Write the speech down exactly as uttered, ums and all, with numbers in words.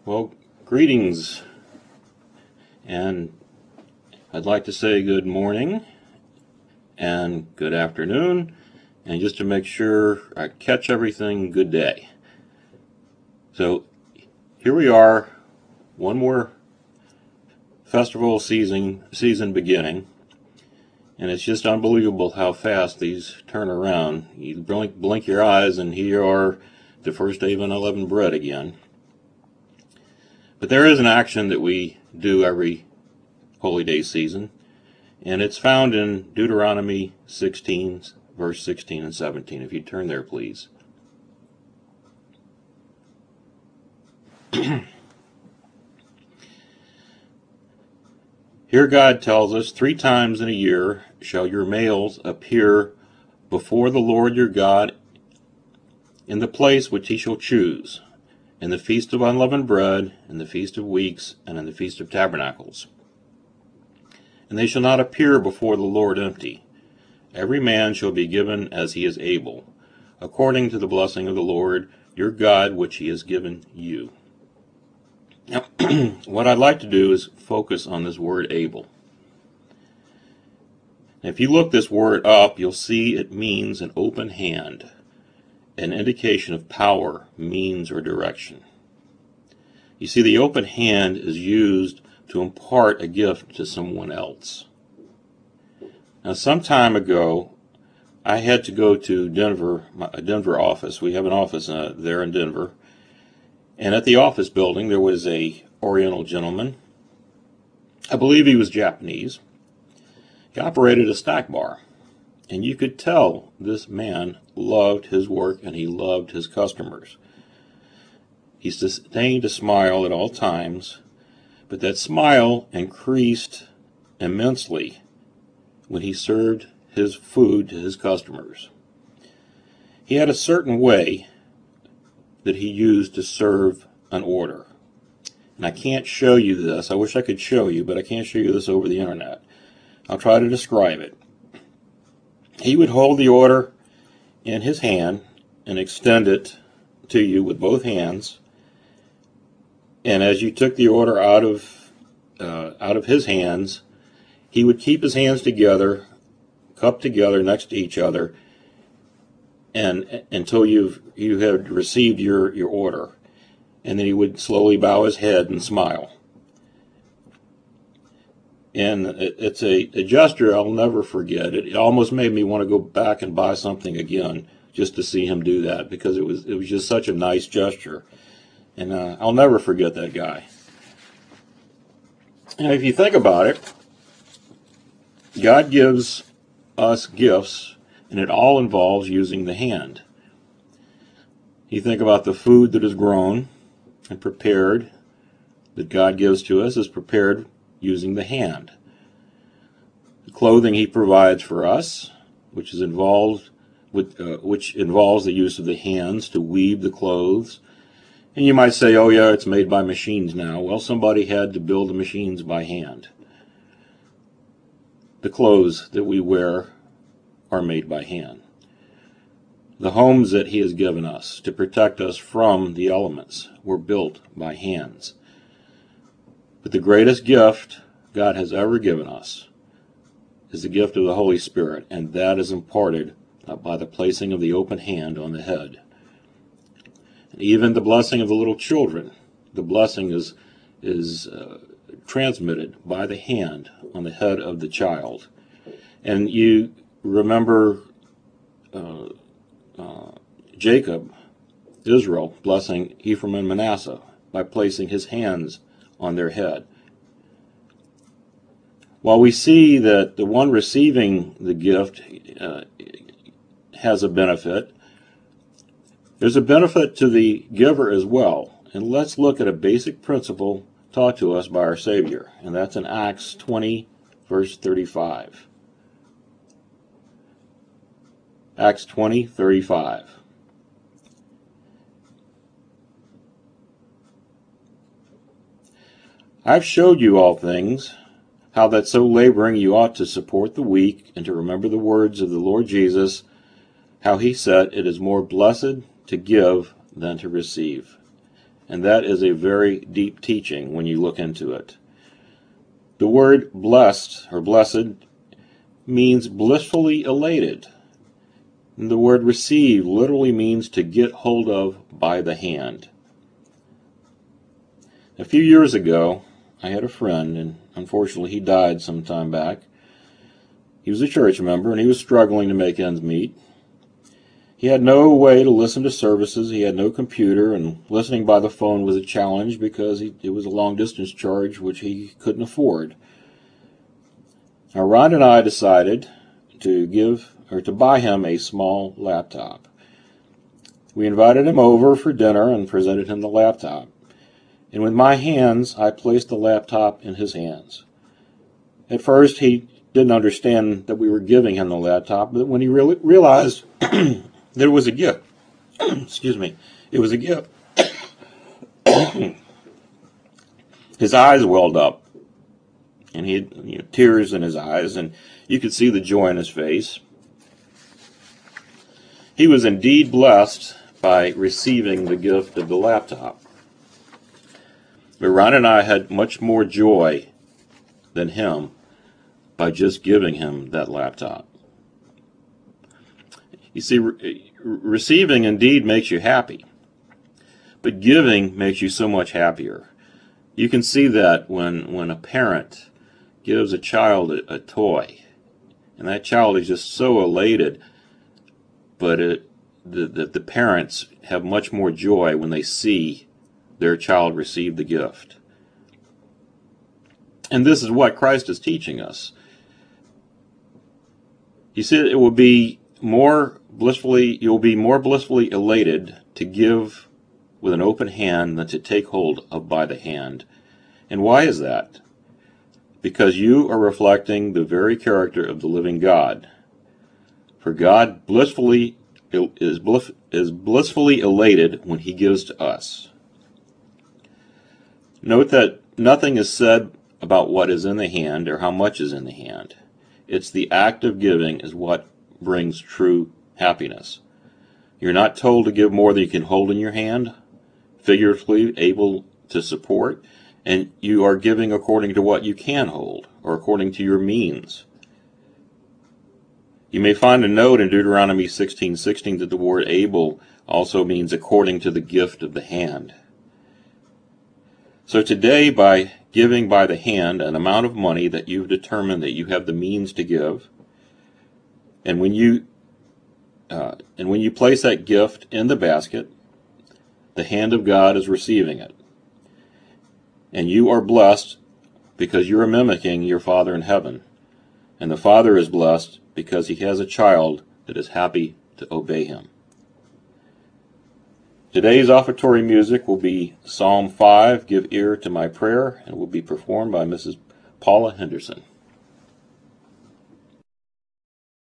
Well, greetings, and I'd like to say good morning and good afternoon, and just to make sure I catch everything, good day. So here we are, one more festival season season beginning, and it's just unbelievable how fast these turn around. You blink, blink your eyes, and here you are, the first day of unleavened bread again. But there is an action that we do every Holy Day season, and it's found in Deuteronomy sixteen, verse sixteen and seventeen. If you turn there, please. Here God tells us, three times in a year shall your males appear before the Lord your God in the place which he shall choose, in the feast of unleavened bread, in the feast of weeks, and in the feast of tabernacles. And they shall not appear before the Lord empty. Every man shall be given as he is able, according to the blessing of the Lord your God which he has given you. Now, what I'd like to do is focus on this word able. If you look this word up, you'll see it means an open hand, an indication of power, means, or direction. You see, the open hand is used to impart a gift to someone else. Now, some time ago, I had to go to Denver, my Denver office. We have an office uh, there in Denver. And at the office building, there was a Oriental gentleman. I believe he was Japanese. He operated a snack bar. And you could tell this man loved his work and he loved his customers. He sustained a smile at all times, but that smile increased immensely when he served his food to his customers. He had a certain way that he used to serve an order. And I can't show you this. I wish I could show you, but I can't show you this over the internet. I'll try to describe it. He would hold the order in his hand and extend it to you with both hands. And as you took the order out of uh, out of his hands, he would keep his hands together, cupped together next to each other, and until you've you had received your, your order. And then he would slowly bow his head and smile. And it, it's a, a gesture I'll never forget. It, it almost made me want to go back and buy something again just to see him do that, because it was it was just such a nice gesture. And uh, I'll never forget that guy. And if you think about it, God gives us gifts, and it all involves using the hand. You think about the food that is grown and prepared that God gives to us is prepared using the hand. The clothing he provides for us, which is involved with, uh, which involves the use of the hands to weave the clothes. And you might say, oh yeah, it's made by machines now. Well, somebody had to build the machines by hand. The clothes that we wear are made by hand. The homes that he has given us to protect us from the elements were built by hands. But the greatest gift God has ever given us is the gift of the Holy Spirit, and that is imparted by the placing of the open hand on the head. And even the blessing of the little children, the blessing is, is uh, transmitted by the hand on the head of the child. And you remember uh, uh, Jacob, Israel, blessing Ephraim and Manasseh by placing his hands on their head. While we see that the one receiving the gift uh, has a benefit, there's a benefit to the giver as well. And let's look at a basic principle taught to us by our Savior, and that's in Acts twenty, verse thirty-five. Acts twenty, thirty-five. I've showed you all things, how that so laboring you ought to support the weak, and to remember the words of the Lord Jesus, how he said, it is more blessed to give than to receive. And that is a very deep teaching when you look into it. The word blessed or blessed means blissfully elated. And the word receive literally means to get hold of by the hand. A few years ago, I had a friend, and unfortunately he died some time back. He was a church member, and he was struggling to make ends meet. He had no way to listen to services. He had no computer, and listening by the phone was a challenge because he, it was a long-distance charge which he couldn't afford. Now, Ron and I decided to give or to buy him a small laptop. We invited him over for dinner and presented him the laptop. And with my hands, I placed the laptop in his hands. At first, he didn't understand that we were giving him the laptop, but when he re- realized that it was a gift, excuse me, it was a gift, his eyes welled up, and he had you know, tears in his eyes, and you could see the joy in his face. He was indeed blessed by receiving the gift of the laptop. But Ron and I had much more joy than him by just giving him that laptop. You see, re- receiving indeed makes you happy, but giving makes you so much happier. You can see that when, when a parent gives a child a, a toy, and that child is just so elated, but it, the, the, the parents have much more joy when they see their child receive the gift. And this is what Christ is teaching us. He said it will be more blissfully, you'll be more blissfully elated to give with an open hand than to take hold of by the hand. And why is that? Because you are reflecting the very character of the living God. For God blissfully is, bliss, is blissfully elated when he gives to us. Note that nothing is said about what is in the hand or how much is in the hand. It's the act of giving is what brings true happiness. You're not told to give more than you can hold in your hand, figuratively able to support, and you are giving according to what you can hold or according to your means. You may find a note in Deuteronomy sixteen sixteen that the word able also means according to the gift of the hand. So today, by giving by the hand an amount of money that you've determined that you have the means to give, and when you uh, and when you place that gift in the basket, the hand of God is receiving it. And you are blessed because you are mimicking your Father in heaven. And the Father is blessed because he has a child that is happy to obey him. Today's offertory music will be Psalm five, Give Ear to My Prayer, and will be performed by Missus Paula Henderson.